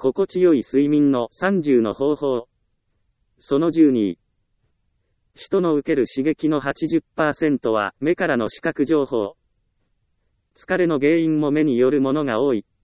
心地よい睡眠の30の方法。その12。人の受ける刺激の 80% は目からの視覚情報。疲れの原因も目によるものが多い。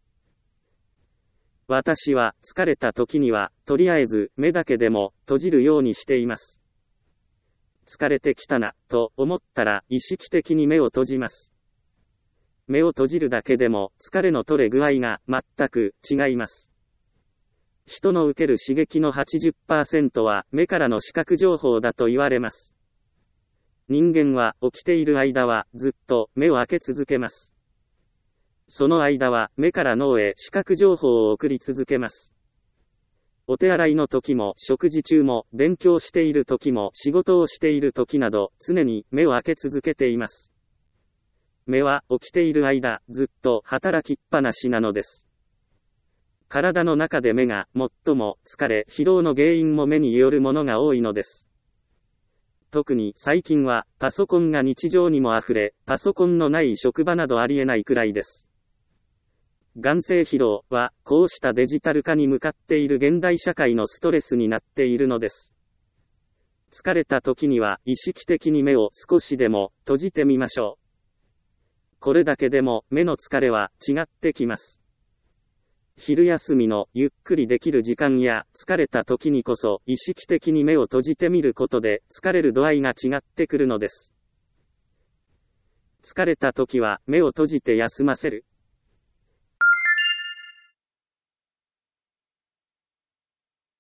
私は疲れた時には、とりあえず目だけでも閉じるようにしています。疲れてきたな、と思ったら意識的に目を閉じます。目を閉じるだけでも疲れの取れ具合が全く違います。人の受ける刺激の 80% は目からの視覚情報だと言われます。人間は起きている間はずっと目を開け続けます。その間は目から脳へ視覚情報を送り続けます。お手洗いの時も食事中も勉強している時も仕事をしている時など常に目を開け続けています。目は起きている間ずっと働きっぱなしなのです。体の中で目が最も疲れ疲労の原因も目によるものが多いのです。特に最近はパソコンが日常にもあふれ、パソコンのない職場などありえないくらいです。眼性疲労はこうしたデジタル化に向かっている現代社会のストレスになっているのです。疲れた時には意識的に目を少しでも閉じてみましょう。これだけでも目の疲れは違ってきます。昼休みのゆっくりできる時間や疲れた時にこそ意識的に目を閉じてみることで疲れる度合いが違ってくるのです。疲れた時は目を閉じて休ませる。